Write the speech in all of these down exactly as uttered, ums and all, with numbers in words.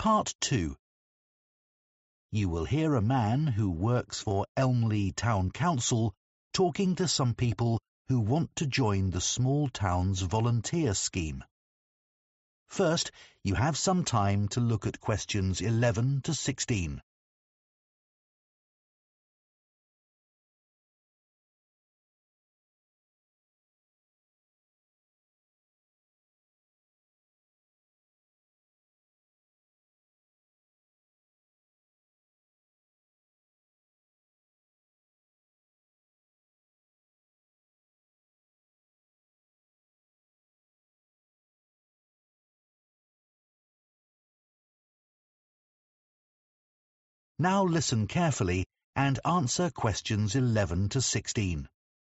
Part two. You will hear a man who works for Elmley Town Council talking to some people who want to join the small town's volunteer scheme. First, you have some time to look at questions eleven to sixteen. Now listen carefully and answer questions eleven to sixteen.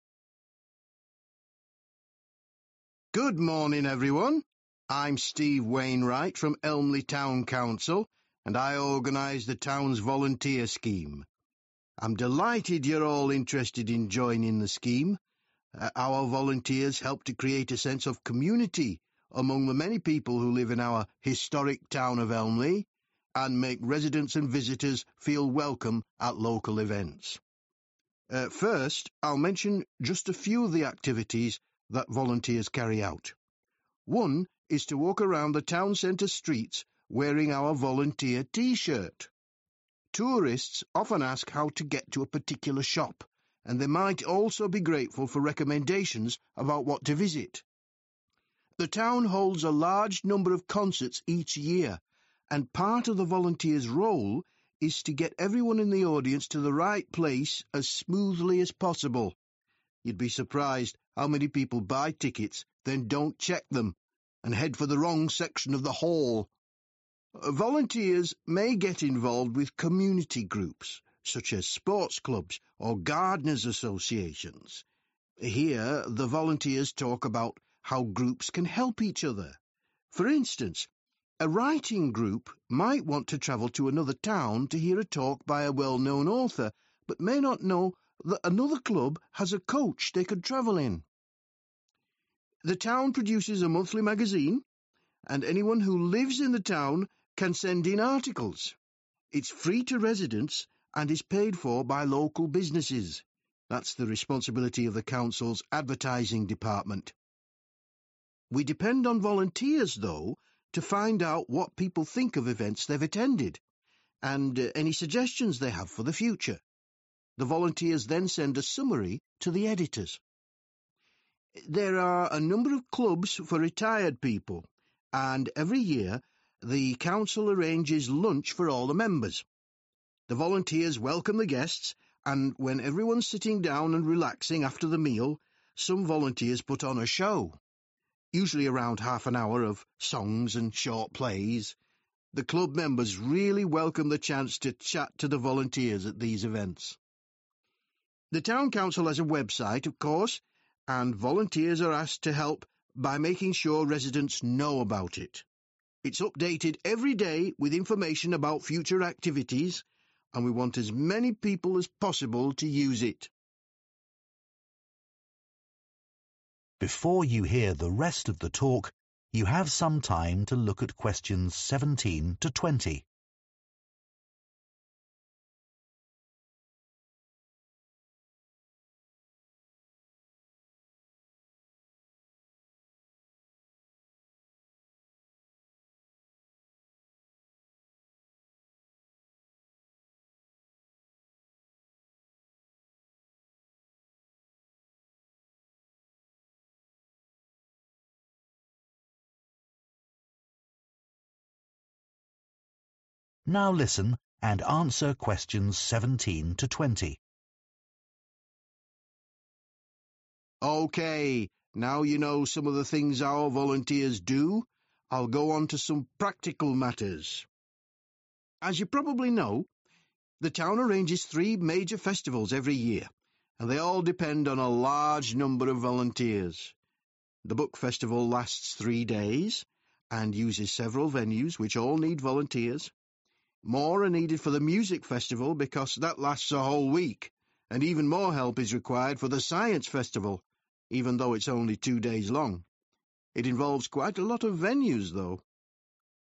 Good morning, everyone. I'm Steve Wainwright from Elmley Town Council, and I organise the town's volunteer scheme. I'm delighted you're all interested in joining the scheme. Uh, our volunteers help to create a sense of community among the many people who live in our historic town of Elmley, and make residents and visitors feel welcome at local events. Uh, first, I'll mention just a few of the activities that volunteers carry out. One is to walk around the town centre streets wearing our volunteer T-shirt. Tourists often ask how to get to a particular shop, and they might also be grateful for recommendations about what to visit. The town holds a large number of concerts each year, and part of the volunteer's role is to get everyone in the audience to the right place as smoothly as possible. You'd be surprised how many people buy tickets, then don't check them, and head for the wrong section of the hall. Volunteers may get involved with community groups, such as sports clubs or gardeners' associations. Here, the volunteers talk about how groups can help each other. For instance, a writing group might want to travel to another town to hear a talk by a well-known author, but may not know that another club has a coach they could travel in. The town produces a monthly magazine, and anyone who lives in the town can send in articles. It's free to residents and is paid for by local businesses. That's the responsibility of the council's advertising department. We depend on volunteers, though, to find out what people think of events they've attended, and uh, any suggestions they have for the future. The volunteers then send a summary to the editors. There are a number of clubs for retired people, and every year the council arranges lunch for all the members. The volunteers welcome the guests, and when everyone's sitting down and relaxing after the meal, some volunteers put on a show. Usually around half an hour of songs and short plays. The club members really welcome the chance to chat to the volunteers at these events. The town council has a website, of course, and volunteers are asked to help by making sure residents know about it. It's updated every day with information about future activities, and we want as many people as possible to use it. Before you hear the rest of the talk, you have some time to look at questions seventeen to twenty. Now listen and answer questions seventeen to twenty. OK, now you know some of the things our volunteers do, I'll go on to some practical matters. As you probably know, the town arranges three major festivals every year, and they all depend on a large number of volunteers. The book festival lasts three days and uses several venues which all need volunteers. More are needed for the music festival because that lasts a whole week, and even more help is required for the science festival, even though it's only two days long. It involves quite a lot of venues, though.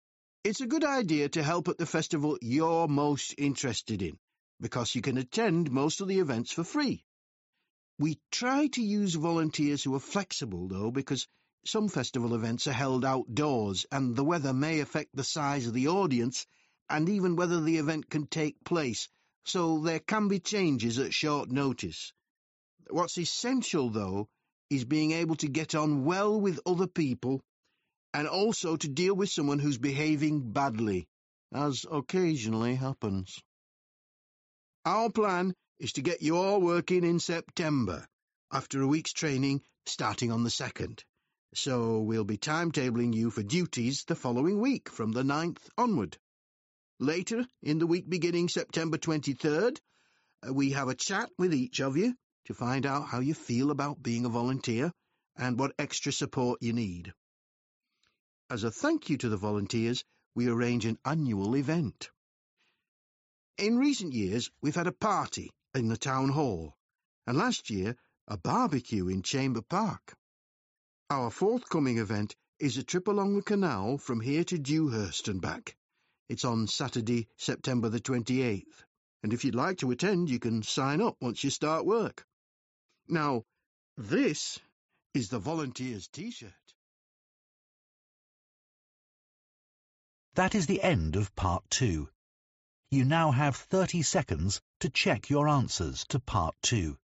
It's a good idea to help at the festival you're most interested in, because you can attend most of the events for free. We try to use volunteers who are flexible, though, because some festival events are held outdoors and the weather may affect the size of the audience and even whether the event can take place, so there can be changes at short notice. What's essential, though, is being able to get on well with other people and also to deal with someone who's behaving badly, as occasionally happens. Our plan is to get you all working in September, after a week's training starting on the second. So we'll be timetabling you for duties the following week from the ninth onward. Later, in the week beginning September twenty-third, we have a chat with each of you to find out how you feel about being a volunteer and what extra support you need. As a thank you to the volunteers, we arrange an annual event. In recent years, we've had a party in the town hall, and last year, a barbecue in Chamber Park. Our forthcoming event is a trip along the canal from here to Dewhurst and back. It's on Saturday, September the twenty-eighth, and if you'd like to attend, you can sign up once you start work. Now, this is the Volunteers T-shirt. That is the end of part two. You now have thirty seconds to check your answers to part two.